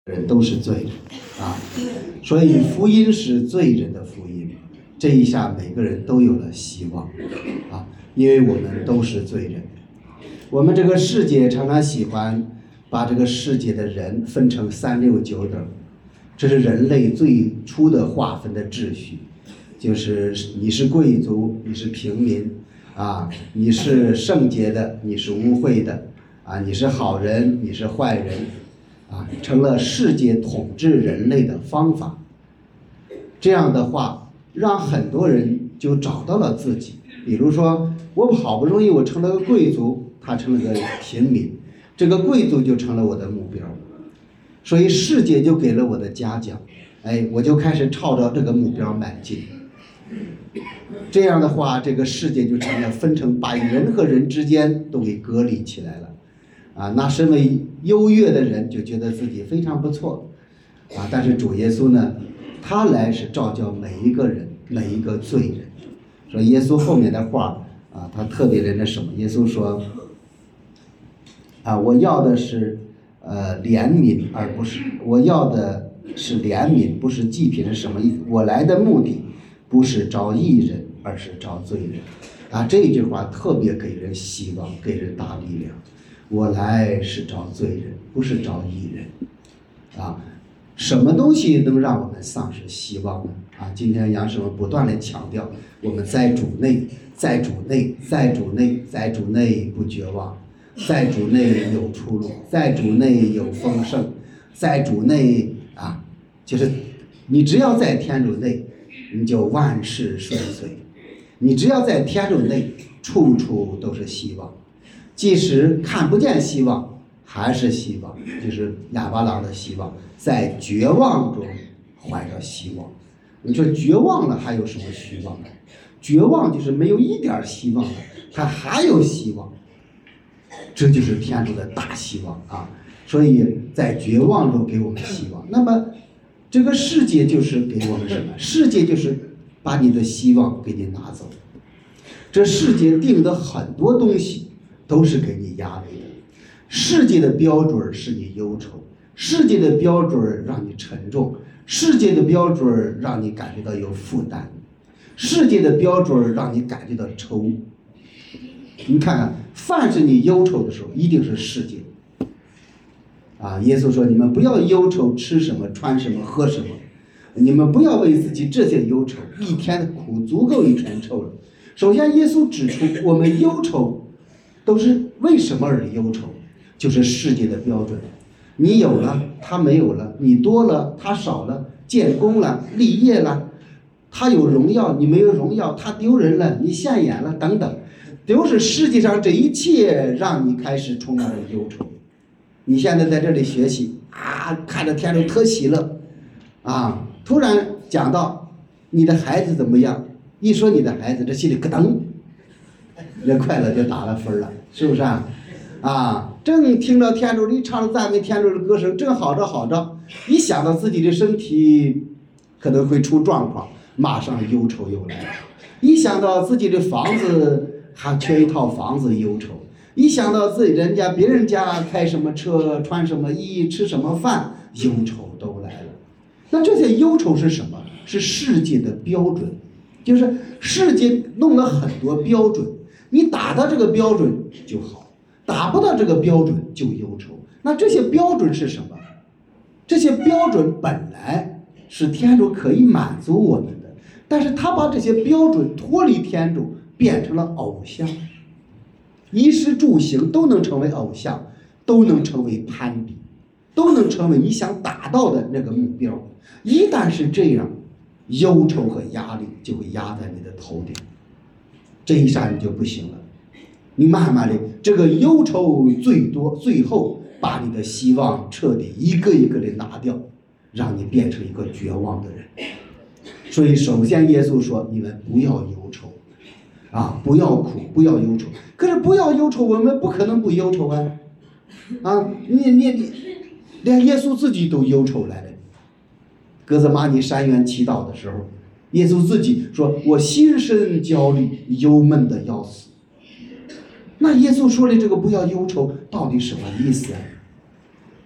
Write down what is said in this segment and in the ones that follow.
人都是罪人啊，所以福音是罪人的福音。这一下每个人都有了希望啊，因为我们都是罪人。我们这个世界常常喜欢把这个世界的人分成3、6、9等，这是人类最初的划分的秩序，就是你是贵族，你是平民啊，你是圣洁的，你是污秽的啊，你是好人，你是坏人啊，成了世界统治人类的方法。这样的话，让很多人就找到了自己。比如说，我好不容易我成了个贵族，他成了个平民，这个贵族就成了我的目标，所以世界就给了我的嘉奖，我就开始朝着这个目标迈进。这样的话，这个世界就成了分成，把人和人之间都给隔离起来了。啊，那身为优越的人就觉得自己非常不错，啊，但是主耶稣呢，他来是召叫每一个人，每一个罪人。说耶稣后面的话啊，他特别的那什么，耶稣说，啊，我要的是怜悯，而不是我要的是怜悯，不是祭品，是什么意思？我来的目的不是招义人，而是招罪人。啊，这一句话特别给人希望，给人大力量。我来是招罪人，不是招义人。啊，什么东西能让我们丧失希望呢？啊，今天杨师傅不断的强调，我们在主内，在主内，在主内，在主内不绝望，在主内有出路，在主内有丰盛，在主内啊，就是你只要在天主内，你就万事顺遂。你只要在天主内，处处都是希望。即使看不见希望，还是希望，就是哑巴郎的希望，在绝望中怀着希望。你说绝望了还有什么希望呢？绝望就是没有一点希望了，它还有希望，这就是天主的大希望啊！所以在绝望中给我们希望。那么这个世界就是给我们什么？世界就是把你的希望给你拿走。这世界定的很多东西都是给你压力的。世界的标准是你忧愁，世界的标准让你沉重，世界的标准让你感觉到有负担，世界的标准让你感觉到愁。你看看，凡是你忧愁的时候，一定是世界。啊，耶稣说：“你们不要忧愁，吃什么、穿什么、喝什么。你们不要为自己这些忧愁，一天的苦足够一天受了。”首先，耶稣指出，我们忧愁都是为什么而忧愁？就是世界的标准。你有了，他没有了；你多了，他少了；建功了，立业了，他有荣耀，你没有荣耀；他丢人了，你现眼了，等等，都是世界上这一切让你开始充满了忧愁。你现在在这里学习啊，看着天主特喜乐啊，突然讲到你的孩子怎么样，一说你的孩子，这心里咯噔，这快乐就打了分了，是不是啊？啊，正听着天主，你唱着赞美天主的歌声，正好着好着，一想到自己的身体可能会出状况，马上忧愁又来了。一想到自己的房子还缺一套房子，忧愁；一想到自己别人家开什么车、穿什么衣、吃什么饭，忧愁都来了。那这些忧愁是什么？是世界的标准，就是世界弄了很多标准，你达到这个标准就好，达不到这个标准就忧愁。那这些标准是什么？这些标准本来是天主可以满足我们的，但是他把这些标准脱离天主，变成了偶像。衣食住行都能成为偶像，都能成为攀比，都能成为你想达到的那个目标。一旦是这样，忧愁和压力就会压在你的头顶，这一下你就不行了。你慢慢的，这个忧愁最后把你的希望彻底一个一个的拿掉，让你变成一个绝望的人。所以首先耶稣说，你们不要忧愁啊，不要苦，不要忧愁。可是不要忧愁，我们不可能不忧愁啊！啊，你连耶稣自己都忧愁来了。格子玛尼山园祈祷的时候，耶稣自己说：“我心神焦虑，忧闷的要死。”那耶稣说的这个不要忧愁，到底什么意思啊？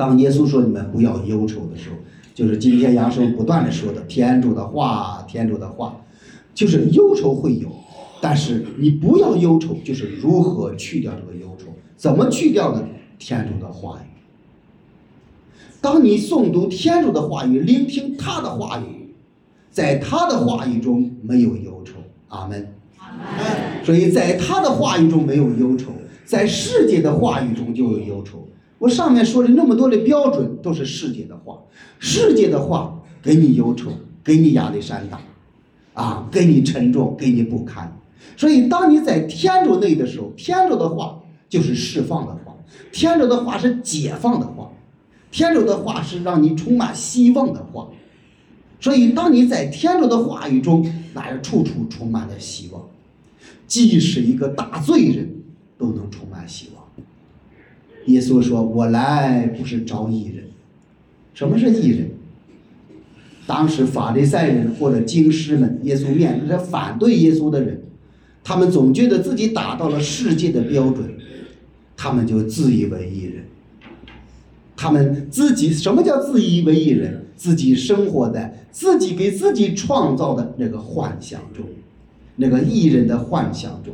当耶稣说你们不要忧愁的时候，就是今天杨生不断的说的天主的话，天主的话，就是忧愁会有，但是你不要忧愁，就是如何去掉这个忧愁，怎么去掉呢？天主的话语。当你诵读天主的话语，聆听他的话语，在他的话语中没有忧愁。阿门。所以在他的话语中没有忧愁，在世界的话语中就有忧愁。我上面说的那么多的标准都是世界的话，世界的话给你忧愁，给你压力山大给你沉重，给你不堪。所以当你在天主内的时候，天主的话就是释放的话，天主的话是解放的话，天主的话是让你充满希望的话。所以当你在天主的话语中，那是处处充满了希望，即使一个大罪人都能充满希望。耶稣说，我来不是招义人。什么是义人？当时法利赛人或者经师们，耶稣面对着反对耶稣的人，他们总觉得自己达到了世界的标准，他们就自以为义人。他们自己，什么叫自以为义人？自己生活在自己给自己创造的那个幻想中，那个义人的幻想中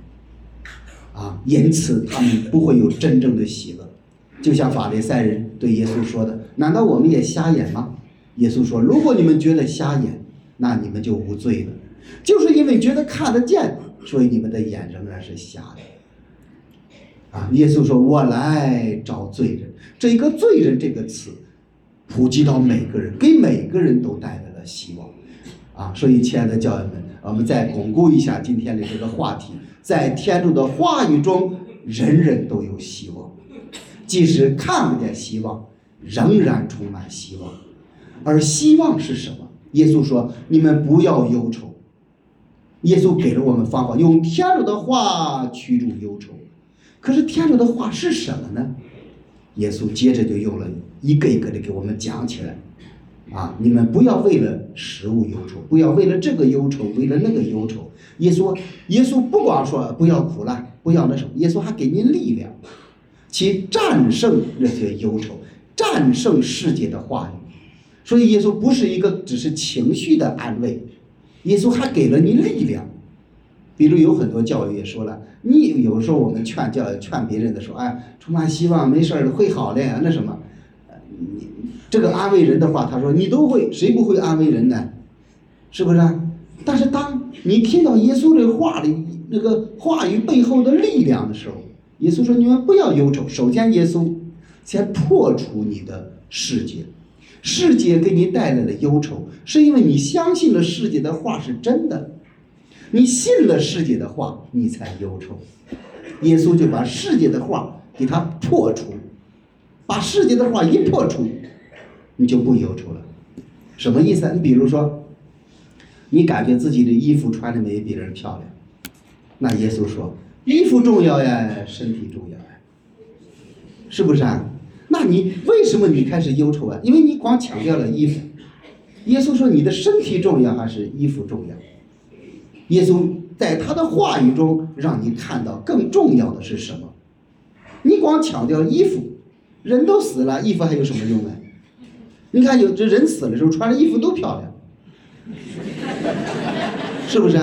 因此他们不会有真正的喜乐。就像法利赛人对耶稣说的，难道我们也瞎眼吗？耶稣说，如果你们觉得瞎眼，那你们就无罪了，就是因为觉得看得见，所以你们的眼仍然是瞎的。耶稣说，我来找罪人。这个罪人这个词普及到每个人，给每个人都带来了希望所以亲爱的教友们，我们再巩固一下今天的这个话题，在天主的话语中，人人都有希望，即使看不见希望，仍然充满希望。而希望是什么？耶稣说，你们不要忧愁。耶稣给了我们方法，用天主的话驱逐忧愁。可是天主的话是什么呢？耶稣接着就用了一个一个的给我们讲起来你们不要为了食物忧愁，不要为了这个忧愁，为了那个忧愁。耶稣不光说不要苦难，不要那什么，耶稣还给你力量，去战胜那些忧愁，战胜世界的话语。所以耶稣不是一个只是情绪的安慰，耶稣还给了你力量。比如有很多教育也说了，你有时候我们劝别人的时候，充满希望，没事的，会好的，那什么，你这个安慰人的话，他说你都会，谁不会安慰人呢？是不是？但是当你听到耶稣这话里那个话语背后的力量的时候，耶稣说你们不要忧愁。首先耶稣先破除你的世界，世界给你带来的忧愁，是因为你相信了世界的话是真的，你信了世界的话，你才忧愁。耶稣就把世界的话给它破除，把世界的话一破除，你就不忧愁了。什么意思？你比如说，你感觉自己的衣服穿的没别人漂亮，那耶稣说，衣服重要呀，身体重要呀，是不是啊？那你为什么你开始忧愁啊？因为你光强调了衣服。耶稣说，你的身体重要还是衣服重要？耶稣在他的话语中让你看到更重要的是什么？你光强调衣服，人都死了，衣服还有什么用呢？你看有这人死的时候穿的衣服都漂亮，是不是？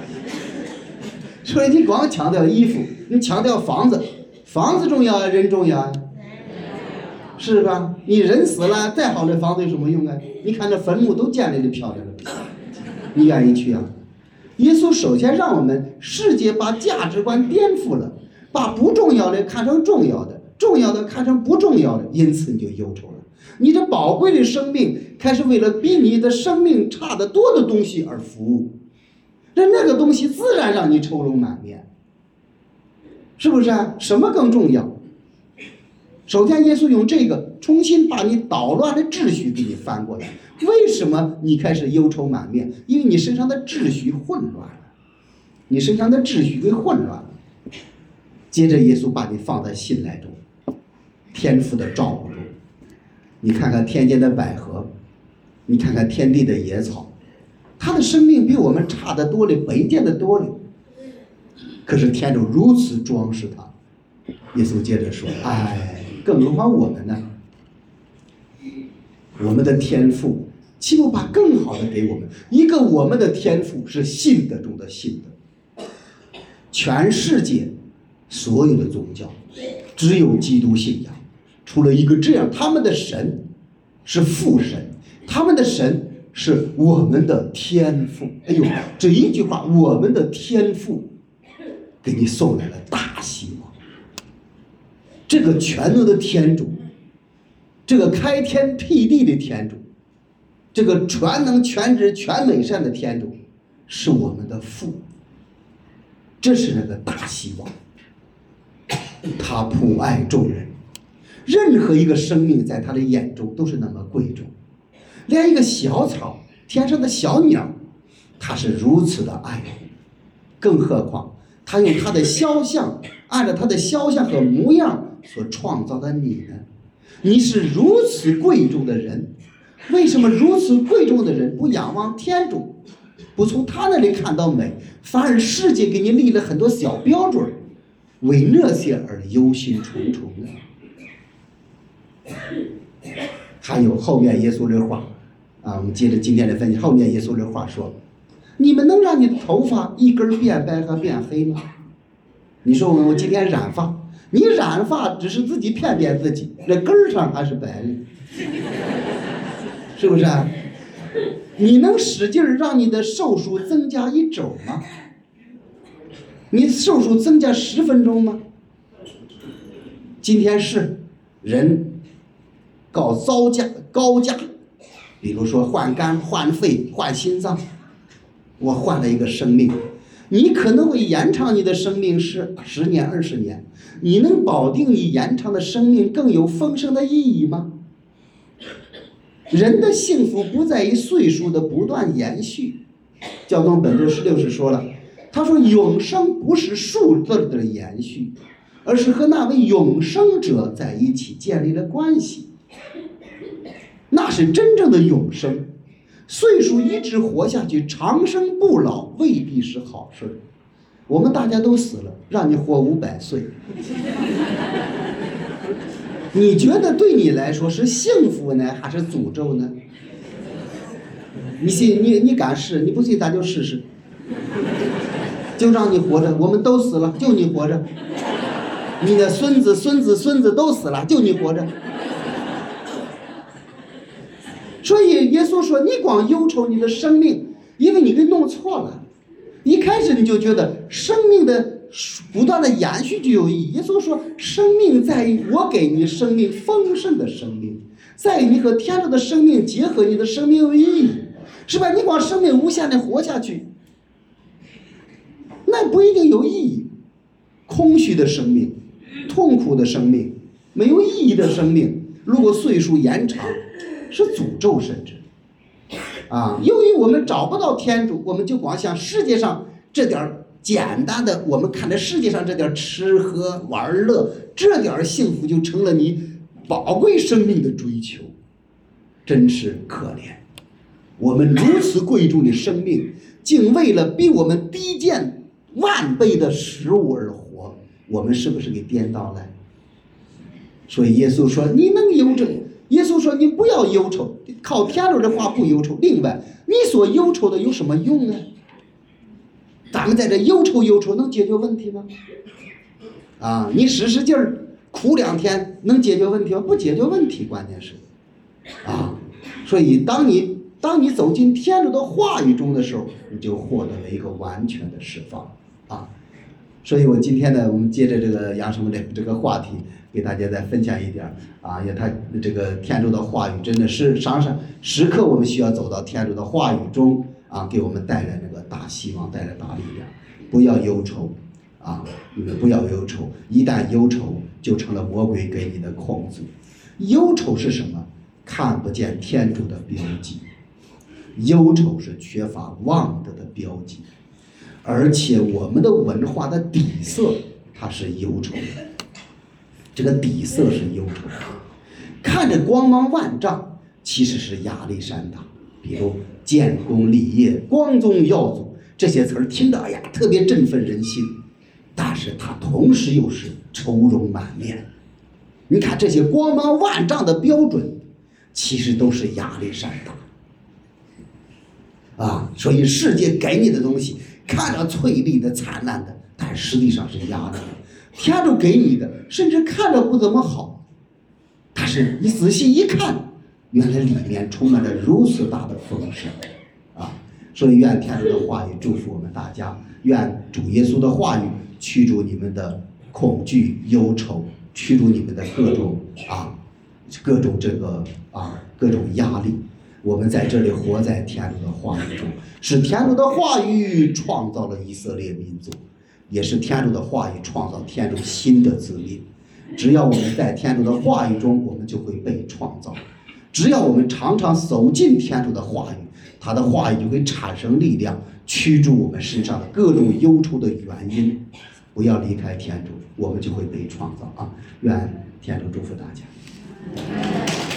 所以你光强调衣服，你强调房子，房子重要啊，人重要啊，是吧？你人死了，再好的房子有什么用啊？你看这坟墓都建立的漂亮了，你愿意去啊？耶稣首先让我们世界把价值观颠覆了，把不重要的看成重要的，重要的看成不重要的，因此你就忧愁了。你这宝贵的生命开始为了比你的生命差得多的东西而服务，那个东西自然让你愁容满面，是不是啊？什么更重要？首先耶稣用这个重新把你捣乱的秩序给你翻过来。为什么你开始忧愁满面？因为你身上的秩序混乱了，你身上的秩序给混乱了。接着耶稣把你放在信赖中，天父的照顾中。你看看天间的百合，你看看天地的野草，它的生命比我们差得多了，卑贱得多了，可是天主如此装饰它。耶稣接着说，更何况我们呢？ 我们的天父岂不把更好的给我们？一个我们的天父是信德中的信德。全世界所有的宗教，只有基督信仰，除了一个这样，他们的神是父神，他们的神是我们的天父。哎呦，这一句话，我们的天父给你送来了大希望。这个全能的天主，这个开天辟地的天主，这个全能全知全美善的天主是我们的父，这是那个大希望。他普爱众人，任何一个生命在他的眼中都是那么贵重，连一个小草，天上的小鸟，他是如此的爱护，更何况他用他的肖像，按照他的肖像和模样所创造的你呢？你是如此贵重的人，为什么如此贵重的人不仰望天主，不从他那里看到美，反而世界给你立了很多小标准，为那些而忧心忡忡呢？还有后面耶稣的话啊，我们接着今天的分析，后面耶稣的话说：你们能让你的头发一根变白和变黑吗？你说我今天染发，你染发只是自己骗骗自己，那根儿上还是白的，是不是啊？你能使劲让你的寿数增加1周吗？你寿数增加10分钟吗？今天是人搞高价，比如说换肝、换肺、换心脏，我换了一个生命，你可能会延长你的生命是10年、20年，你能保定你延长的生命更有丰盛的意义吗？人的幸福不在于岁数的不断延续。教宗本笃16世说了，他说永生不是数字的延续，而是和那位永生者在一起建立了关系，那是真正的永生。岁数一直活下去，长生不老未必是好事。我们大家都死了，让你活500岁，你觉得对你来说是幸福呢，还是诅咒呢？你信你敢试？你不信咱就试试，就让你活着。我们都死了，就你活着。你的孙子都死了，就你活着。所以耶稣说，你光忧愁你的生命，因为你给弄错了。一开始你就觉得生命的不断的延续就有意义。耶稣说，生命在于我给你生命丰盛的生命，在于你和天主的生命结合，你的生命有意义，是吧？你光生命无限的活下去，那不一定有意义。空虚的生命，痛苦的生命，没有意义的生命，如果岁数延长，是诅咒，甚至由于我们找不到天主，我们就光想世界上这点简单的，我们看着世界上这点吃喝玩乐，这点幸福就成了你宝贵生命的追求，真是可怜。我们如此贵重的生命，竟为了比我们低贱万倍的食物而活，我们是不是给颠倒了？所以耶稣说，你能忧愁，耶稣说你不要忧愁，靠天主的话不忧愁。另外，你所忧愁的有什么用呢？咱们在这忧愁能解决问题吗？你使劲儿哭2天能解决问题吗？不解决问题，关键是所以当你走进天主的话语中的时候，你就获得了一个完全的释放所以我今天呢，我们接着这个杨什么的这个话题，给大家再分享一点也他这个天主的话语真的是时刻我们需要走到天主的话语中给我们带来那个大希望，带来大力量。不要忧愁你们不要忧愁，一旦忧愁就成了魔鬼给你的控制。忧愁是什么？看不见天主的标记。忧愁是缺乏望德的标记，而且我们的文化的底色它是忧愁的，这个底色是忧愁的。看着光芒万丈，其实是压力山大。比如建功立业、光宗耀祖这些词儿，听着特别振奋人心，但是它同时又是愁容满面。你看这些光芒万丈的标准， 其实都是压力山大啊。所以世界给你的东西看着翠丽的、灿烂的，但实际上是压力的。天主给你的甚至看着不怎么好，但是你仔细一看，原来里面充满了如此大的丰盛啊！所以愿天主的话语祝福我们大家，愿主耶稣的话语驱逐你们的恐惧、忧愁，驱逐你们的各种各种压力。我们在这里活在天主的话语中，是天主的话语创造了以色列民族，也是天主的话语创造天主新的子民。只要我们在天主的话语中，我们就会被创造。只要我们常常走进天主的话语，他的话语就会产生力量，驱逐我们身上的各种忧愁的原因。不要离开天主，我们就会被创造啊！愿天主祝福大家。